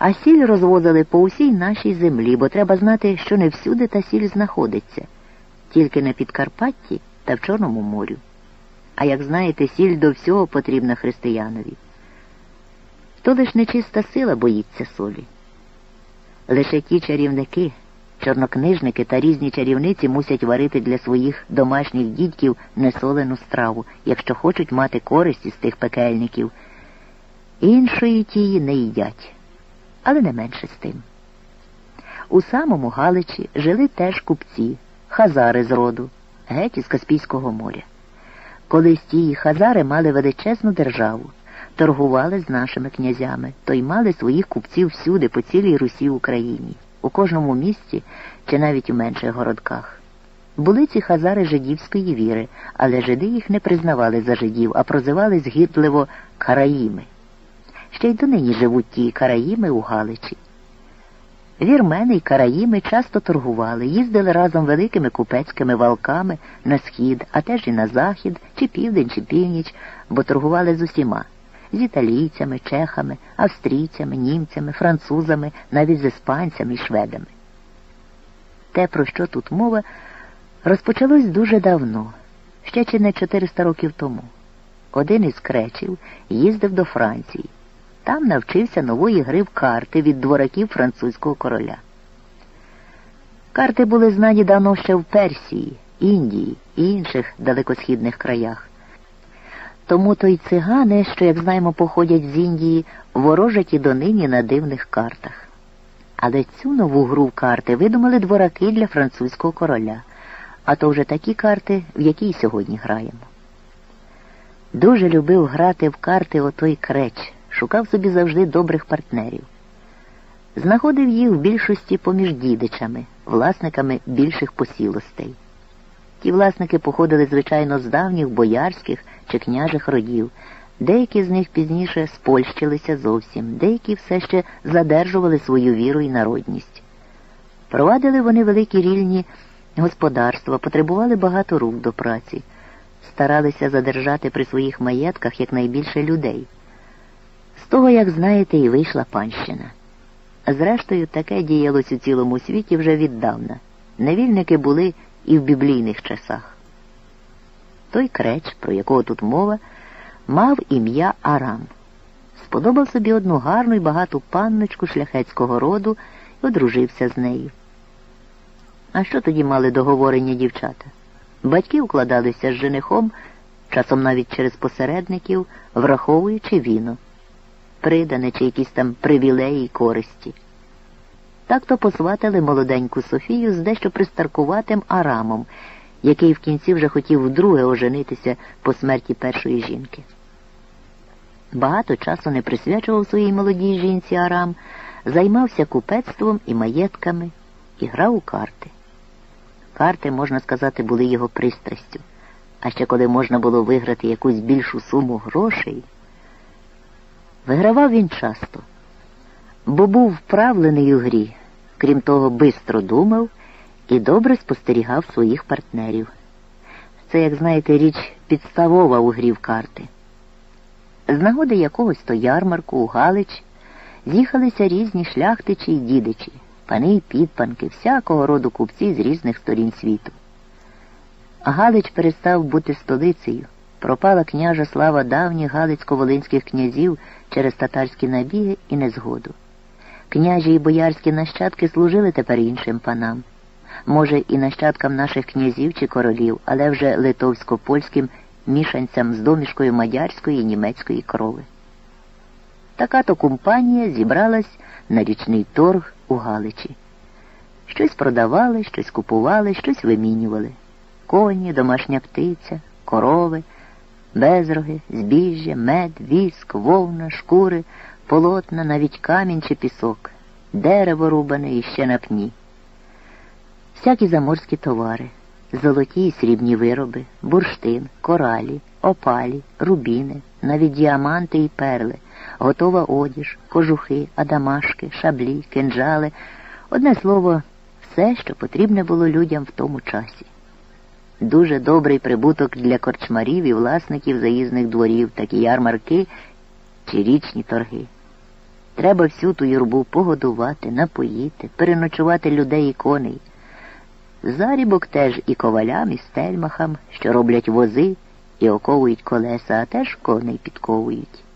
А сіль розвозили по усій нашій землі, бо треба знати, що не всюди та сіль знаходиться, тільки на Підкарпатті та в Чорному морю. А як знаєте, сіль до всього потрібна християнові. То лиш нечиста сила боїться солі. Лише ті чарівники, чорнокнижники та різні чарівниці мусять варити для своїх домашніх дідьків несолену страву, якщо хочуть мати користь із тих пекельників. Іншої тії не їдять, але не менше з тим. У самому Галичі жили теж купці, хазари з роду, геть із Каспійського моря. Колись ті хазари мали величезну державу, торгували з нашими князями, то й мали своїх купців всюди, по цілій Русі Україні, у кожному місті чи навіть у менших городках. Були ці хазари жидівської віри, але жиди їх не признавали за жидів, а прозивали згідливо караїми. Ще й донині живуть ті караїми у Галичі. Вірмени й караїми часто торгували, їздили разом великими купецькими валками на схід, а теж і на захід, чи південь, чи північ, бо торгували з усіма. З італійцями, чехами, австрійцями, німцями, французами, навіть з іспанцями і шведами. Те, про що тут мова, розпочалось дуже давно, ще чи не 400 років тому. Один із кречів їздив до Франції. Там навчився нової гри в карти від двораків французького короля. Карти були знані давно ще в Персії, Індії і інших далекосхідних краях. Тому то й цигани, що, як знаємо, походять з Індії, ворожать і донині на дивних картах. Але цю нову гру в карти видумали двораки для французького короля, а то вже такі карти, в які й сьогодні граємо. Дуже любив грати в карти отой креч, шукав собі завжди добрих партнерів. Знаходив їх в більшості поміж дідичами, власниками більших посілостей. Ті власники походили, звичайно, з давніх боярських чи княжих родів. Деякі з них пізніше спольщилися зовсім, деякі все ще задержували свою віру і народність. Провадили вони великі рільні господарства, потребували багато рук до праці, старалися задержати при своїх маєтках якнайбільше людей. З того, як знаєте, і вийшла панщина. Зрештою, таке діялось у цілому світі вже віддавна. Невільники були і в біблійних часах. Той креч, про якого тут мова, мав ім'я Арам. Сподобав собі одну гарну й багату панночку шляхетського роду і одружився з нею. А що тоді мали договорення дівчата? Батьки укладалися з женихом, часом навіть через посередників, враховуючи віно, придане чи якісь там привілеї й користі. Так-то посватали молоденьку Софію з дещо пристаркуватим Арамом, який в кінці вже хотів вдруге оженитися по смерті першої жінки. Багато часу не присвячував своїй молодій жінці Арам, займався купецтвом і маєтками і грав у карти. Карти, можна сказати, були його пристрастю. А ще коли можна було виграти якусь більшу суму грошей, вигравав він часто, бо був вправлений у грі, крім того, бистро думав і добре спостерігав своїх партнерів. Це, як знаєте, річ підставова у грі в карти. З нагоди якогось то ярмарку у Галич з'їхалися різні шляхтичі й дідичі, пани й підпанки, всякого роду купці з різних сторін світу. А Галич перестав бути столицею, пропала княжа слава давніх галицько-волинських князів через татарські набіги і незгоду. Княжі і боярські нащадки служили тепер іншим панам. Може, і нащадкам наших князів чи королів, але вже литовсько-польським мішанцям з домішкою мадярської і німецької крови. Така-то компанія зібралась на річний торг у Галичі. Щось продавали, щось купували, щось вимінювали. Коні, домашня птиця, корови, безроги, збіжжя, мед, віск, вовна, шкури, полотна, навіть камінь чи пісок, дерево рубане і ще на пні. Всякі заморські товари, золоті і срібні вироби, бурштин, коралі, опалі, рубіни, навіть діаманти і перли, готова одіж, кожухи, адамашки, шаблі, кинджали, одне слово, все, що потрібне було людям в тому часі. Дуже добрий прибуток для корчмарів і власників заїзних дворів, такі ярмарки чи річні торги. Треба всю ту юрбу погодувати, напоїти, переночувати людей і коней. Зарібок теж і ковалям, і стельмахам, що роблять вози і оковують колеса, а теж коней підковують.